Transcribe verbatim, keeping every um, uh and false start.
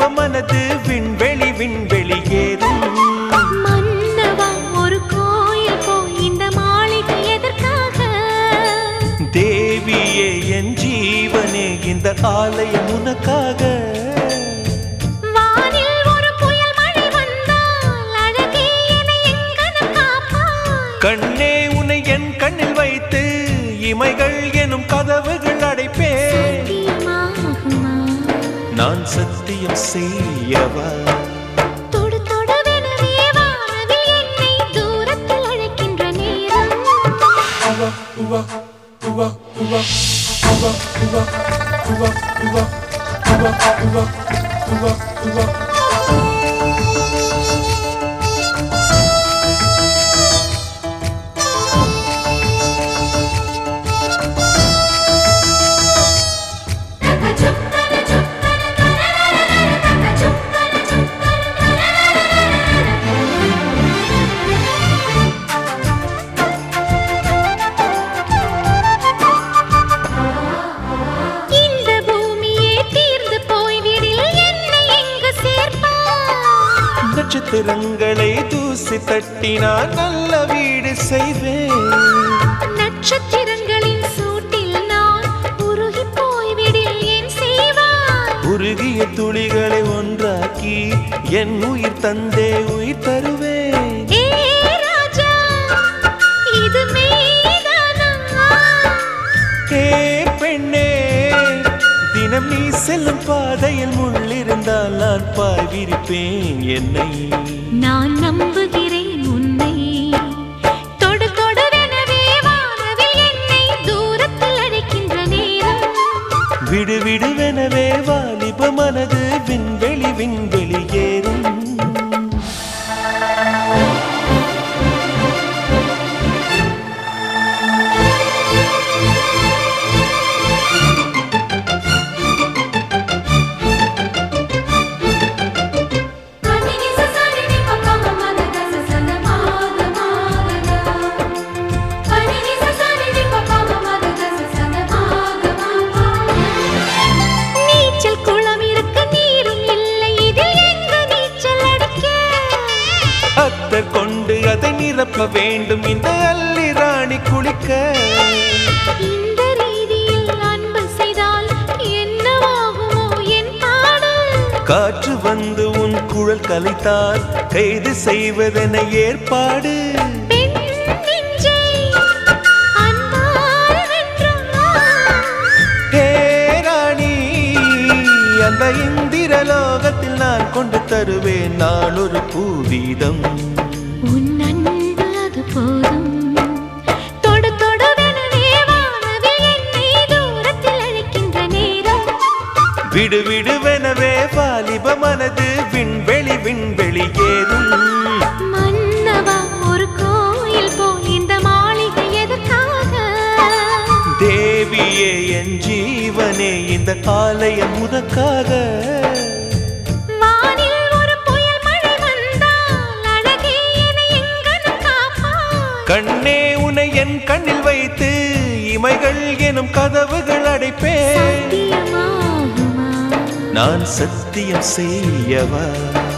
வாலிப மனது விண்வெளி விண்வெளி ஏறும். மன்னவா ஒரு கோயில் போய் இந்த மாளிகை எதற்காக? தேவியே என் ஜீவனே இந்த ஆலயம் உனக்காக. வானில் ஒரு புயல் மழை வந்தால் அழகே என்னை எங்கனம் காப்பாய். கண்ணே உன்னை என் கண்ணில் வைத்து இமைகள் எனும் கதவுகள் அடைப்பேன். சத்தியமாகுமா? நான் சத்தியம் செய்யவா? தொடு தொடுவெனவே வானவில் என்னை தூரத்தில் அழைக்கின்ற நேரம். உவா உவா உவா உவா உவா உவா உவா உவா உவா உவா உவா உவா. நட்சத்திரங்களை தூசி தட்டினால் நல்ல வீடு செய்வேன். நட்சத்திரங்களின் சூட்டில் நான் உருகி போய்விடில் ஏன் செய்வாய்? உருகிய துளிகளை ஒன்றாக்கி என் உயிர் தந்தே உயிர் தருவேன். ஏ ராஜா, இது மெய்தானா? ஏ பெண்ணே, தினம் நீ செல்லும் பாதையில் முள்ளிருந்தால் நான் பாய் விரிப்பேன் என்னை. நான் நம்புகிறேன் உன்னை. தொடு தொடுவெனவே வானவில் என்னை தூரத்தில் அழைக்கின்ற நேரம். விடு விடுவெனவே வாலிப மனது விண்வெளி விண்வெளி ஏறும். அத்தர் கொண்டு அதை நிரப்ப வேண்டும் இந்த அல்லி ராணி குளிக்க. இந்த ரீதியில் அன்பு செய்தால் என்னவாகுமோ என் பாடல்? காற்று வந்து உன் குழல் கலைத்தால் கைது செய்வதென ஏற்பாடு. பெண் நெஞ்சை அன்பால் வென்றாய். ஹே ராணி, அந்த இந்திரலோகத்தில் நான் கொண்டு தருவேன் நான் ஒரு பூவீதம். உன் அன்பு அது போதும். தொடு தொடுவெனவே வானவில் என்னை தூரத்தில் அழைக்கின்ற நேரம். விடு விடுவெனவே வாலிப மனது விண்வெளி விண்வெளி ஏறும். மன்னவா ஒரு கோயில் போய் இந்த மாளிகை எதற்காக? தேவியே என் ஜீவனே இந்த ஆலயம் உனக்காக. வானில் ஒரு புயல் மழை வந்தால் அழகே என்னை எங்கனம் காப்பாய். கண்ணே உன்னை என் கண்ணில் வைத்து இமைகள் எனும் கதவுகள் அடைப்பேன். சத்தியமாகுமா? நான் சத்தியம் செய்யவா?